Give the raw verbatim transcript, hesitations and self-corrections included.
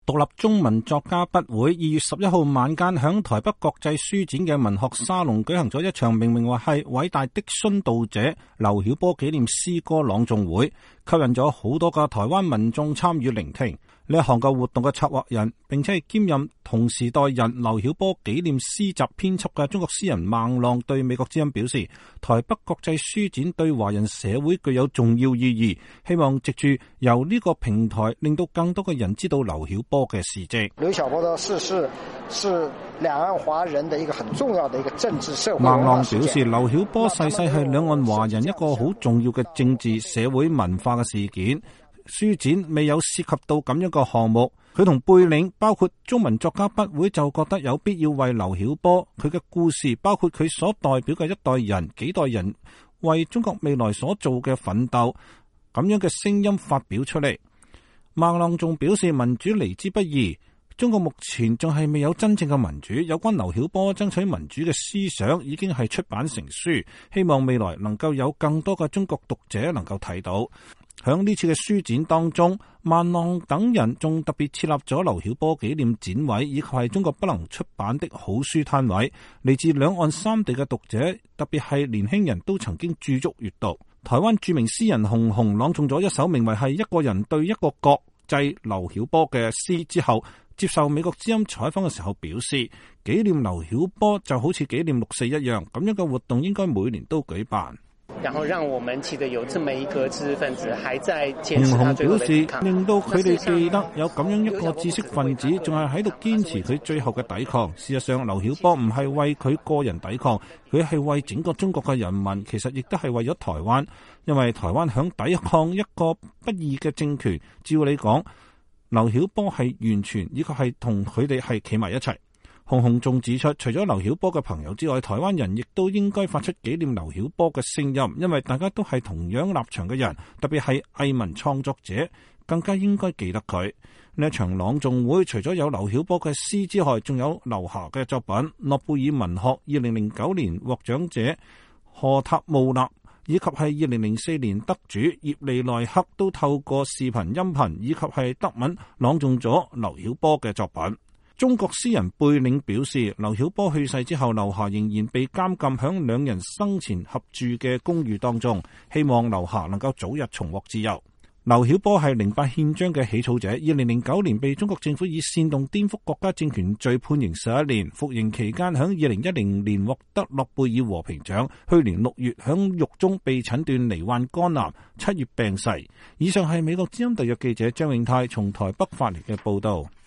獨立中文作家筆會二月十一號晚間響台北國際書展嘅文學沙龍舉行咗一場明明話係偉大的殉道者劉曉波紀念詩歌朗誦會，吸引咗好多個台灣民眾參與聆聽。呢一項嘅活動嘅策劃人，並且係兼任同時代人劉曉波紀念詩集編輯嘅中國詩人孟浪對美國之音表示，台北國際書展對華人社會具有重要意義，希望藉住由呢個平台令到更多嘅人知道劉曉波嘅事跡。 劉曉波的逝世是兩岸華人的一個很重要的一個政治社會。 孟浪表示，劉曉波逝世係兩岸華人一個好重要嘅政治社會文化嘅事件。書展未有涉及到咁樣嘅項目，佢同貝嶺包括中文作家筆會就覺得有必要為劉曉波佢嘅故事，包括佢所代表嘅一代人幾代人為中國未來所做嘅奮鬥咁樣嘅聲音發表出嚟。孟浪仲表示，民主嚟之不易，中國目前仲係未有真正嘅民主，有關劉曉波爭取民主嘅思想已經係出版成書，希望未來能夠有更多嘅中國讀者能夠睇到。響呢次嘅書展當中，孟浪等人仲特別設立咗劉曉波紀念展位，以及係中國不能出版的好書攤位。嚟自兩岸三地嘅讀者，特別係年輕人都曾經駐足閱讀。台灣著名詩人熊雄朗誦咗一首名為係一個人對一個國際劉曉波嘅詩之後，接受美國之音採訪嘅時候表示，紀念劉曉波就好似紀念六四一樣，咁樣嘅活動應該每年都舉辦。 然後讓我們記得有這麼一個知識分子還在堅持熊雄他最後表示的抵抗， 令到佢哋記得有咁樣一個知識分子仲係喺度堅持佢最後嘅抵抗。事實上，劉曉波唔係為佢個人抵抗，佢係為整個中國嘅人民，其實亦都係為咗台灣，因為台灣響抵抗一個不義嘅政權。照理講，劉曉波係完全以及係同佢哋係企埋一齊。熊雄仲指出，除咗劉曉波嘅朋友之外，台灣人亦都應該發出紀念劉曉波嘅聲音，因為大家都係同樣立場嘅人，特別係藝文創作者，更加應該記得佢。呢一場朗誦會除咗有劉曉波嘅詩之外，仲有劉霞嘅作品。諾貝爾文學二零零九年獲獎者荷塔慕納以及係二零零四年得主葉利內克都透過視頻、音頻以及係德文朗誦咗劉曉波嘅作品。中國詩人貝嶺表示，劉曉波去世之後，劉霞仍然被監禁響兩人生前合住嘅公寓當中，希望劉霞能夠早日重獲自由。劉曉波係零八憲章嘅起草者，二零零九年被中國政府以煽動顛覆國家政權罪判刑十一年，服刑期間響二零一零年獲得諾貝爾和平獎，去年六月響獄中被診斷罹患肝癌，七月病逝。以上係美國之音特約記者張永泰從台北發嚟嘅報道。